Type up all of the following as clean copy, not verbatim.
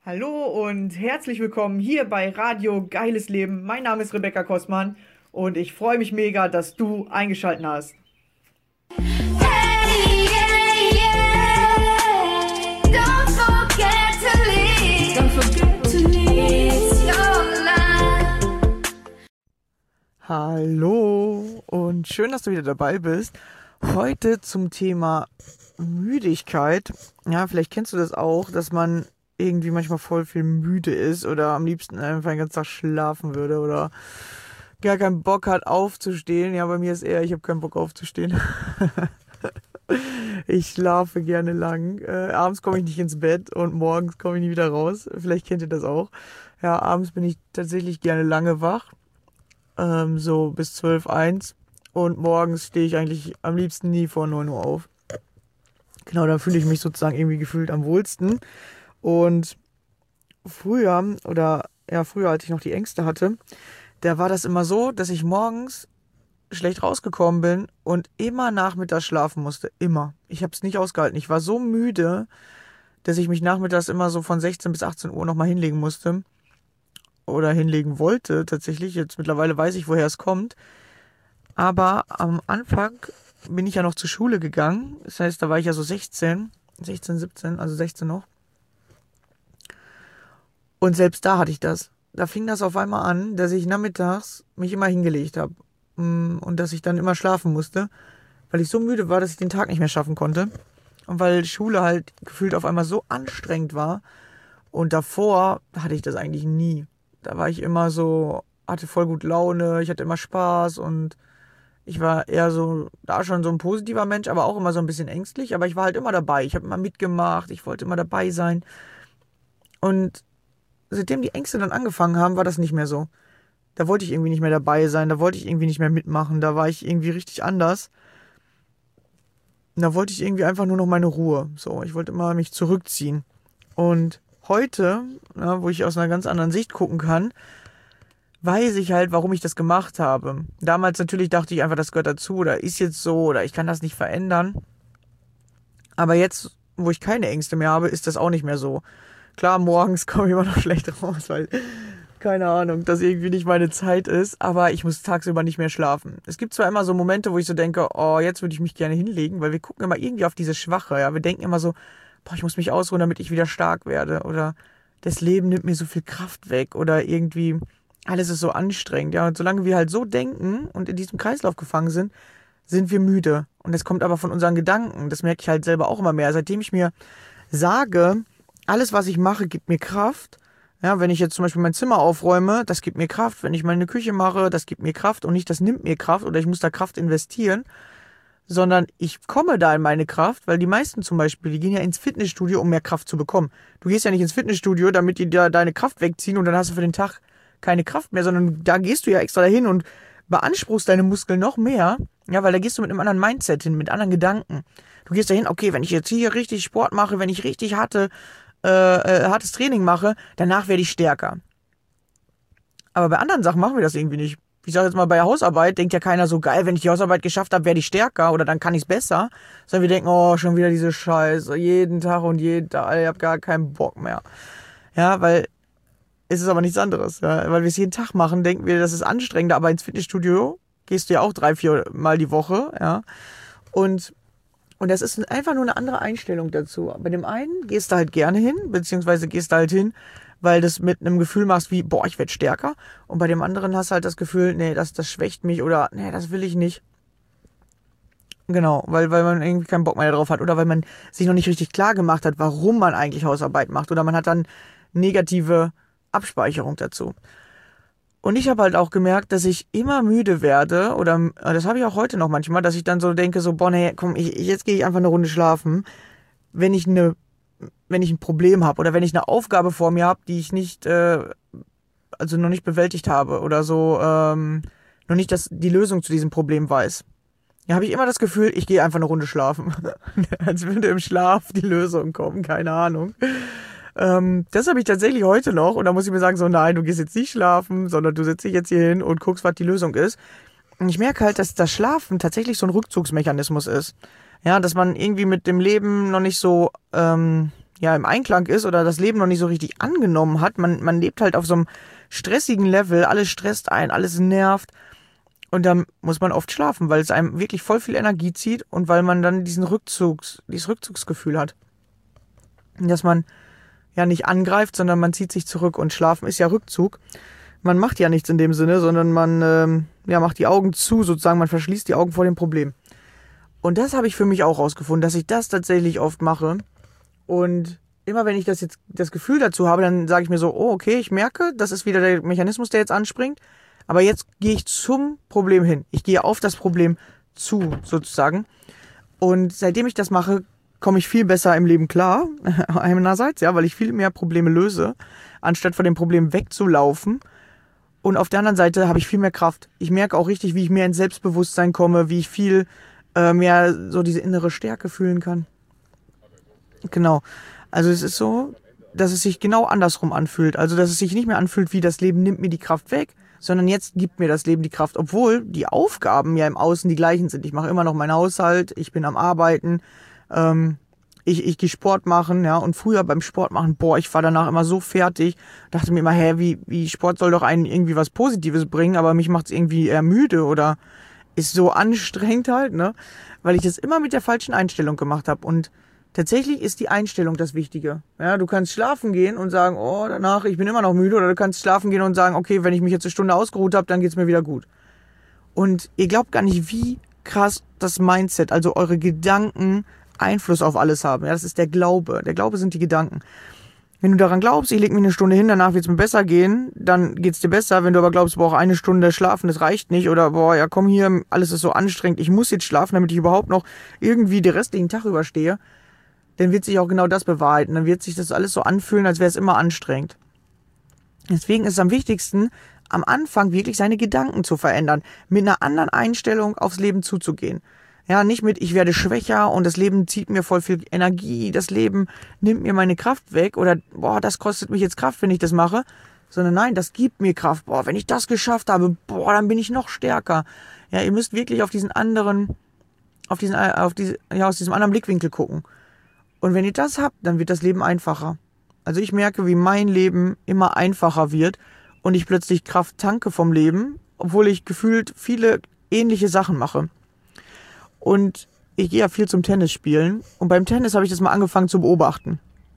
Hallo und herzlich willkommen hier bei Radio Geiles Leben. Mein Name ist Rebecca Kostmann und ich freue mich mega, dass du eingeschaltet hast. Hey, yeah, yeah. Don't forget to leave. Don't forget to leave. It's your life. Hallo und schön, dass du wieder dabei bist. Heute zum Thema Müdigkeit. Ja, vielleicht kennst du das auch, dass man irgendwie manchmal voll viel müde ist oder am liebsten einfach den ganzen Tag schlafen würde oder gar keinen Bock hat aufzustehen. Ja, bei mir ist eher, ich habe keinen Bock aufzustehen. Ich schlafe gerne lang. Abends komme ich nicht ins Bett und morgens komme ich nie wieder raus. Vielleicht kennt ihr das auch. Ja, abends bin ich tatsächlich gerne lange wach. So bis 12, 1. Und morgens stehe ich eigentlich am liebsten nie vor 9 Uhr auf. Genau, da fühle ich mich sozusagen irgendwie gefühlt am wohlsten. Und früher, als ich noch die Ängste hatte, da war das immer so, dass ich morgens schlecht rausgekommen bin und immer nachmittags schlafen musste. Immer. Ich habe es nicht ausgehalten. Ich war so müde, dass ich mich nachmittags immer so von 16 bis 18 Uhr nochmal hinlegen musste. Oder hinlegen wollte tatsächlich. Jetzt mittlerweile weiß ich, woher es kommt. Aber am Anfang bin ich ja noch zur Schule gegangen. Das heißt, da war ich ja so 16, 17, also 16 noch. Und selbst da hatte ich das. Da fing das auf einmal an, dass ich nachmittags mich immer hingelegt habe. Und dass ich dann immer schlafen musste, weil ich so müde war, dass ich den Tag nicht mehr schaffen konnte. Und weil Schule halt gefühlt auf einmal so anstrengend war. Und davor hatte ich das eigentlich nie. Da war ich immer so, hatte voll gut Laune, ich hatte immer Spaß und ich war eher so, da schon so ein positiver Mensch, aber auch immer so ein bisschen ängstlich. Aber ich war halt immer dabei, ich habe immer mitgemacht, ich wollte immer dabei sein. Und seitdem die Ängste dann angefangen haben, war das nicht mehr so. Da wollte ich irgendwie nicht mehr dabei sein, da wollte ich irgendwie nicht mehr mitmachen, da war ich irgendwie richtig anders. Und da wollte ich irgendwie einfach nur noch meine Ruhe. So, ich wollte immer mich zurückziehen. Und heute, wo ich aus einer ganz anderen Sicht gucken kann, weiß ich halt, warum ich das gemacht habe. Damals natürlich dachte ich einfach, das gehört dazu oder ist jetzt so oder ich kann das nicht verändern. Aber jetzt, wo ich keine Ängste mehr habe, ist das auch nicht mehr so. Klar, morgens komme ich immer noch schlecht raus, weil, keine Ahnung, das irgendwie nicht meine Zeit ist, aber ich muss tagsüber nicht mehr schlafen. Es gibt zwar immer so Momente, wo ich so denke, oh, jetzt würde ich mich gerne hinlegen, weil wir gucken immer irgendwie auf diese Schwache, ja, wir denken immer so, boah, ich muss mich ausruhen, damit ich wieder stark werde oder das Leben nimmt mir so viel Kraft weg oder irgendwie alles ist so anstrengend, ja, und solange wir halt so denken und in diesem Kreislauf gefangen sind, sind wir müde und das kommt aber von unseren Gedanken, das merke ich halt selber auch immer mehr, seitdem ich mir sage, alles, was ich mache, gibt mir Kraft. Ja, wenn ich jetzt zum Beispiel mein Zimmer aufräume, das gibt mir Kraft. Wenn ich meine Küche mache, das gibt mir Kraft und nicht, das nimmt mir Kraft oder ich muss da Kraft investieren, sondern ich komme da in meine Kraft, weil die meisten zum Beispiel, die gehen ja ins Fitnessstudio, um mehr Kraft zu bekommen. Du gehst ja nicht ins Fitnessstudio, damit die da deine Kraft wegziehen und dann hast du für den Tag keine Kraft mehr, sondern da gehst du ja extra dahin und beanspruchst deine Muskeln noch mehr, ja, weil da gehst du mit einem anderen Mindset hin, mit anderen Gedanken. Du gehst dahin, okay, wenn ich jetzt hier richtig Sport mache, wenn ich richtig hartes Training mache, danach werde ich stärker. Aber bei anderen Sachen machen wir das irgendwie nicht. Ich sage jetzt mal, bei der Hausarbeit denkt ja keiner so, geil, wenn ich die Hausarbeit geschafft habe, werde ich stärker oder dann kann ich es besser. Sondern wir denken, oh, schon wieder diese Scheiße, jeden Tag und jeden Tag, ich habe gar keinen Bock mehr. Ja, weil es ist aber nichts anderes. Ja? Weil wir es jeden Tag machen, denken wir, das ist anstrengender, aber ins Fitnessstudio gehst du ja auch 3, 4 Mal die Woche. Ja, und das ist einfach nur eine andere Einstellung dazu. Bei dem einen gehst du halt gerne hin, beziehungsweise gehst du halt hin, weil du es mit einem Gefühl machst wie, boah, ich werde stärker. Und bei dem anderen hast du halt das Gefühl, nee, das schwächt mich oder nee, das will ich nicht. Genau, weil man irgendwie keinen Bock mehr drauf hat oder weil man sich noch nicht richtig klar gemacht hat, warum man eigentlich Hausarbeit macht. Oder man hat dann negative Abspeicherung dazu. Und ich habe halt auch gemerkt, dass ich immer müde werde, oder das habe ich auch heute noch manchmal, dass ich dann so denke, so, boah, nee, komm, jetzt gehe ich einfach eine Runde schlafen, wenn ich ein Problem habe oder wenn ich eine Aufgabe vor mir habe, die ich nicht, also noch nicht bewältigt habe oder so, noch nicht die Lösung zu diesem Problem weiß. Ja, habe ich immer das Gefühl, ich gehe einfach eine Runde schlafen. Als würde im Schlaf die Lösung kommen, keine Ahnung. Das habe ich tatsächlich heute noch und da muss ich mir sagen, so nein, du gehst jetzt nicht schlafen, sondern du setzt dich jetzt hier hin und guckst, was die Lösung ist. Und ich merke halt, dass das Schlafen tatsächlich so ein Rückzugsmechanismus ist. Ja, dass man irgendwie mit dem Leben noch nicht so im Einklang ist oder das Leben noch nicht so richtig angenommen hat. Man lebt halt auf so einem stressigen Level, alles stresst ein, alles nervt. Und dann muss man oft schlafen, weil es einem wirklich voll viel Energie zieht und weil man dann dieses Rückzugsgefühl hat. Dass man ja nicht angreift, sondern man zieht sich zurück und Schlafen ist ja Rückzug. Man macht ja nichts in dem Sinne, sondern man macht die Augen zu, sozusagen, man verschließt die Augen vor dem Problem. Und das habe ich für mich auch rausgefunden, dass ich das tatsächlich oft mache. Und immer wenn ich das Gefühl dazu habe, dann sage ich mir so, oh okay, ich merke, das ist wieder der Mechanismus, der jetzt anspringt. Aber jetzt gehe ich zum Problem hin. Ich gehe auf das Problem zu, sozusagen. Und seitdem ich das mache, komme ich viel besser im Leben klar. Einerseits, ja, weil ich viel mehr Probleme löse, anstatt von dem Problem wegzulaufen. Und auf der anderen Seite habe ich viel mehr Kraft. Ich merke auch richtig, wie ich mehr ins Selbstbewusstsein komme, wie ich viel mehr so diese innere Stärke fühlen kann. Genau. Also es ist so, dass es sich genau andersrum anfühlt. Also dass es sich nicht mehr anfühlt, wie das Leben nimmt mir die Kraft weg, sondern jetzt gibt mir das Leben die Kraft, obwohl die Aufgaben ja im Außen die gleichen sind. Ich mache immer noch meinen Haushalt, ich bin am Arbeiten, ich gehe Sport machen, ja, und früher beim Sport machen, ich war danach immer so fertig, dachte mir immer, wie Sport soll doch einen irgendwie was Positives bringen, aber mich macht's irgendwie eher müde oder ist so anstrengend halt, ne, weil ich das immer mit der falschen Einstellung gemacht habe. Und tatsächlich ist die Einstellung das Wichtige. Ja, du kannst schlafen gehen und sagen, danach, ich bin immer noch müde, oder du kannst schlafen gehen und sagen, okay, wenn ich mich jetzt eine Stunde ausgeruht habe, dann geht's mir wieder gut. Und ihr glaubt gar nicht, wie krass das Mindset, also eure Gedanken Einfluss auf alles haben. Ja, das ist der Glaube. Der Glaube sind die Gedanken. Wenn du daran glaubst, ich lege mich eine Stunde hin, danach wird es mir besser gehen, dann geht's dir besser. Wenn du aber glaubst, eine Stunde schlafen, das reicht nicht, oder komm hier, alles ist so anstrengend, ich muss jetzt schlafen, damit ich überhaupt noch irgendwie den restlichen Tag überstehe, dann wird sich auch genau das bewahrheiten. Dann wird sich das alles so anfühlen, als wäre es immer anstrengend. Deswegen ist es am wichtigsten, am Anfang wirklich seine Gedanken zu verändern, mit einer anderen Einstellung aufs Leben zuzugehen. Ja, nicht mit, ich werde schwächer und das Leben zieht mir voll viel Energie, das Leben nimmt mir meine Kraft weg oder, das kostet mich jetzt Kraft, wenn ich das mache, sondern nein, das gibt mir Kraft. Wenn ich das geschafft habe, dann bin ich noch stärker. Ja, ihr müsst wirklich aus diesem anderen Blickwinkel gucken. Und wenn ihr das habt, dann wird das Leben einfacher. Also ich merke, wie mein Leben immer einfacher wird und ich plötzlich Kraft tanke vom Leben, obwohl ich gefühlt viele ähnliche Sachen mache. Und ich gehe ja viel zum Tennis spielen. Und beim Tennis habe ich das mal angefangen zu beobachten.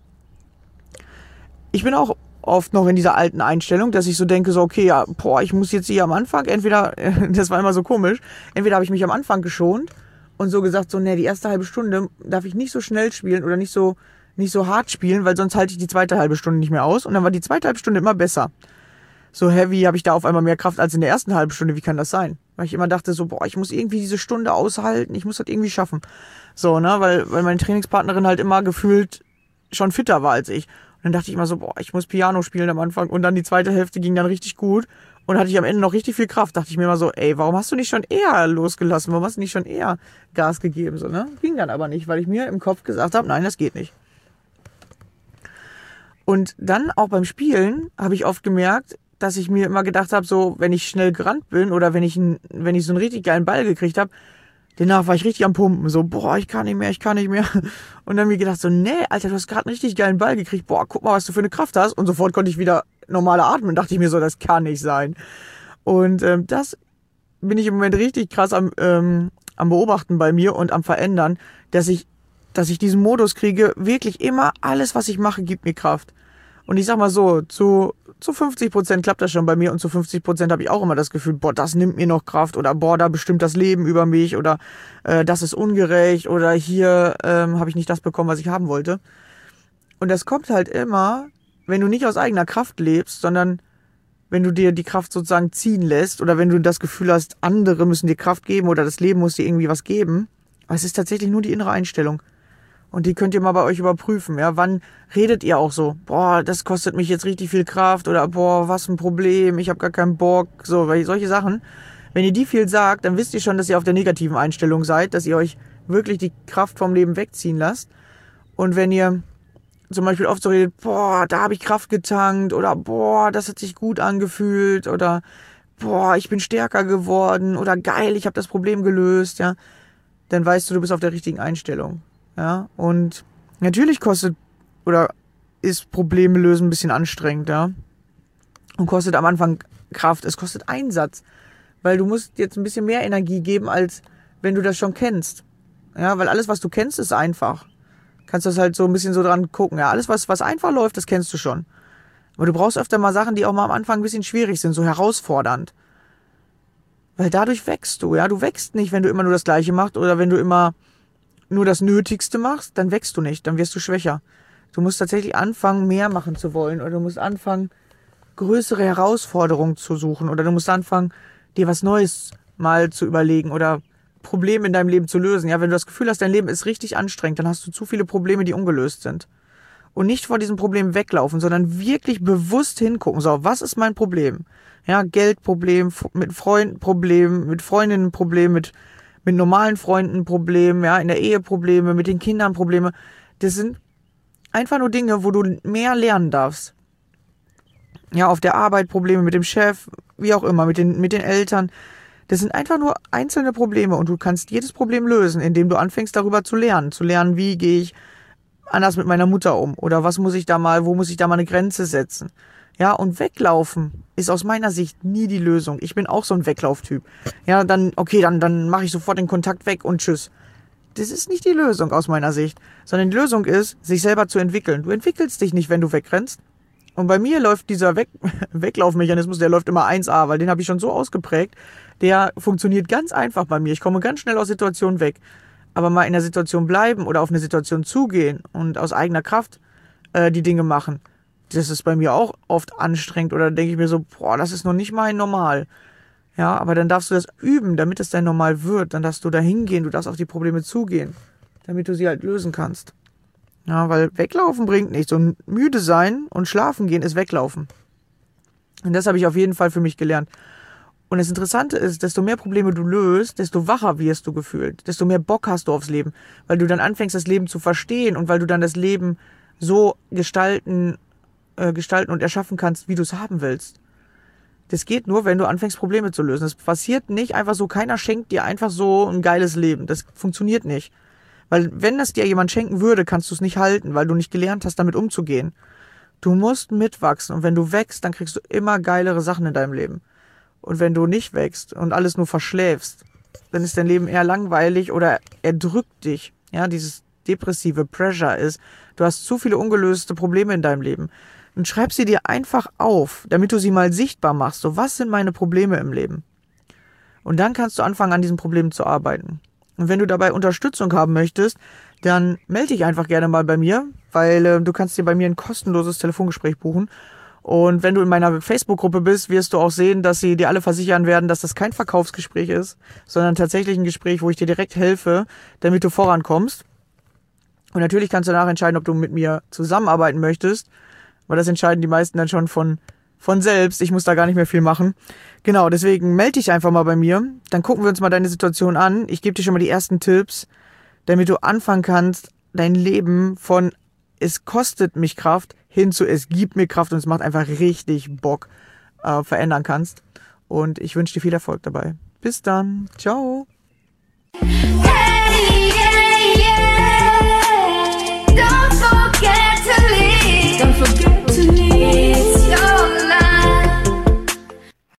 Ich bin auch oft noch in dieser alten Einstellung, dass ich so denke, ich muss jetzt hier am Anfang, das war immer so komisch, entweder habe ich mich am Anfang geschont und so gesagt, die erste halbe Stunde darf ich nicht so schnell spielen oder nicht so hart spielen, weil sonst halte ich die zweite halbe Stunde nicht mehr aus. Und dann war die zweite halbe Stunde immer besser. So heavy habe ich da auf einmal mehr Kraft als in der ersten halben Stunde. Wie kann das sein? Weil ich immer dachte ich muss irgendwie diese Stunde aushalten, ich muss das irgendwie schaffen. So, ne, weil meine Trainingspartnerin halt immer gefühlt schon fitter war als ich. Und dann dachte ich immer ich muss Piano spielen am Anfang. Und dann die zweite Hälfte ging dann richtig gut. Und hatte ich am Ende noch richtig viel Kraft. Dachte ich mir immer warum hast du nicht schon eher losgelassen? Warum hast du nicht schon eher Gas gegeben? So, ne? Ging dann aber nicht, weil ich mir im Kopf gesagt habe, nein, das geht nicht. Und dann auch beim Spielen habe ich oft gemerkt, dass ich mir immer gedacht habe, wenn ich schnell gerannt bin oder wenn ich so einen richtig geilen Ball gekriegt habe, danach war ich richtig am Pumpen. Ich kann nicht mehr. Und dann mir gedacht nee, Alter, du hast gerade einen richtig geilen Ball gekriegt. Guck mal, was du für eine Kraft hast. Und sofort konnte ich wieder normaler atmen. Dachte ich mir das kann nicht sein. Und das bin ich im Moment richtig krass am Beobachten bei mir und am Verändern, dass ich diesen Modus kriege, wirklich immer alles, was ich mache, gibt mir Kraft. Und ich sag mal zu 50% klappt das schon bei mir und zu 50% habe ich auch immer das Gefühl, das nimmt mir noch Kraft oder da bestimmt das Leben über mich oder das ist ungerecht oder hier habe ich nicht das bekommen, was ich haben wollte. Und das kommt halt immer, wenn du nicht aus eigener Kraft lebst, sondern wenn du dir die Kraft sozusagen ziehen lässt oder wenn du das Gefühl hast, andere müssen dir Kraft geben oder das Leben muss dir irgendwie was geben. Aber es ist tatsächlich nur die innere Einstellung. Und die könnt ihr mal bei euch überprüfen, ja. Wann redet ihr auch so? Das kostet mich jetzt richtig viel Kraft oder was ein Problem, ich habe gar keinen Bock, so, weil solche Sachen. Wenn ihr die viel sagt, dann wisst ihr schon, dass ihr auf der negativen Einstellung seid, dass ihr euch wirklich die Kraft vom Leben wegziehen lasst. Und wenn ihr zum Beispiel oft so redet, da habe ich Kraft getankt oder das hat sich gut angefühlt oder ich bin stärker geworden oder geil, ich habe das Problem gelöst, ja, dann weißt du bist auf der richtigen Einstellung. Ja, und natürlich kostet oder ist Probleme lösen ein bisschen anstrengend, ja. Und kostet am Anfang Kraft, es kostet Einsatz. Weil du musst jetzt ein bisschen mehr Energie geben, als wenn du das schon kennst. Ja, weil alles, was du kennst, ist einfach. Kannst das halt so ein bisschen so dran gucken. Ja, alles, was einfach läuft, das kennst du schon. Aber du brauchst öfter mal Sachen, die auch mal am Anfang ein bisschen schwierig sind, so herausfordernd. Weil dadurch wächst du, ja. Du wächst nicht, wenn du immer nur das Gleiche machst oder wenn du immer nur das Nötigste machst, dann wächst du nicht, dann wirst du schwächer. Du musst tatsächlich anfangen, mehr machen zu wollen oder du musst anfangen, größere Herausforderungen zu suchen oder du musst anfangen, dir was Neues mal zu überlegen oder Probleme in deinem Leben zu lösen. Ja, wenn du das Gefühl hast, dein Leben ist richtig anstrengend, dann hast du zu viele Probleme, die ungelöst sind. Und nicht vor diesem Problem weglaufen, sondern wirklich bewusst hingucken. So, was ist mein Problem? Ja, Geldproblem, mit Freunden Problem, mit Freundinnen Problem, mit normalen Freunden Problem, ja, in der Ehe Probleme, mit den Kindern Probleme. Das sind einfach nur Dinge, wo du mehr lernen darfst. Ja, auf der Arbeit Probleme mit dem Chef, wie auch immer, mit den Eltern. Das sind einfach nur einzelne Probleme und du kannst jedes Problem lösen, indem du anfängst, darüber zu lernen. Zu lernen, wie gehe ich anders mit meiner Mutter um oder wo muss ich da mal eine Grenze setzen. Ja, und weglaufen ist aus meiner Sicht nie die Lösung. Ich bin auch so ein Weglauftyp. Ja, dann mache ich sofort den Kontakt weg und tschüss. Das ist nicht die Lösung aus meiner Sicht, sondern die Lösung ist, sich selber zu entwickeln. Du entwickelst dich nicht, wenn du wegrennst. Und bei mir läuft dieser Weglaufmechanismus, der läuft immer 1A, weil den habe ich schon so ausgeprägt. Der funktioniert ganz einfach bei mir. Ich komme ganz schnell aus Situationen weg. Aber mal in der Situation bleiben oder auf eine Situation zugehen und aus eigener Kraft die Dinge machen, das ist bei mir auch oft anstrengend. Oder denke ich mir so, boah, das ist noch nicht mein Normal. Ja, aber dann darfst du das üben, damit es dein Normal wird. Dann darfst du da hingehen, du darfst auf die Probleme zugehen, damit du sie halt lösen kannst. Ja, weil weglaufen bringt nichts. Und müde sein und schlafen gehen ist weglaufen. Und das habe ich auf jeden Fall für mich gelernt. Und das Interessante ist, desto mehr Probleme du löst, desto wacher wirst du gefühlt. Desto mehr Bock hast du aufs Leben. Weil du dann anfängst, das Leben zu verstehen und weil du dann das Leben so gestalten und erschaffen kannst, wie du es haben willst. Das geht nur, wenn du anfängst, Probleme zu lösen. Das passiert nicht einfach so. Keiner schenkt dir einfach so ein geiles Leben. Das funktioniert nicht. Weil wenn das dir jemand schenken würde, kannst du es nicht halten, weil du nicht gelernt hast, damit umzugehen. Du musst mitwachsen und wenn du wächst, dann kriegst du immer geilere Sachen in deinem Leben. Und wenn du nicht wächst und alles nur verschläfst, dann ist dein Leben eher langweilig oder erdrückt dich. Ja, dieses depressive Pressure ist, du hast zu viele ungelöste Probleme in deinem Leben. Und schreib sie dir einfach auf, damit du sie mal sichtbar machst. So, was sind meine Probleme im Leben? Und dann kannst du anfangen, an diesen Problemen zu arbeiten. Und wenn du dabei Unterstützung haben möchtest, dann melde dich einfach gerne mal bei mir, weil du kannst dir bei mir ein kostenloses Telefongespräch buchen. Und wenn du in meiner Facebook-Gruppe bist, wirst du auch sehen, dass sie dir alle versichern werden, dass das kein Verkaufsgespräch ist, sondern tatsächlich ein Gespräch, wo ich dir direkt helfe, damit du vorankommst. Und natürlich kannst du danach entscheiden, ob du mit mir zusammenarbeiten möchtest, weil das entscheiden die meisten dann schon von selbst. Ich muss da gar nicht mehr viel machen. Genau, deswegen melde dich einfach mal bei mir. Dann gucken wir uns mal deine Situation an. Ich gebe dir schon mal die ersten Tipps, damit du anfangen kannst, dein Leben von es kostet mich Kraft hin zu es gibt mir Kraft und es macht einfach richtig Bock verändern kannst. Und ich wünsche dir viel Erfolg dabei. Bis dann. Ciao.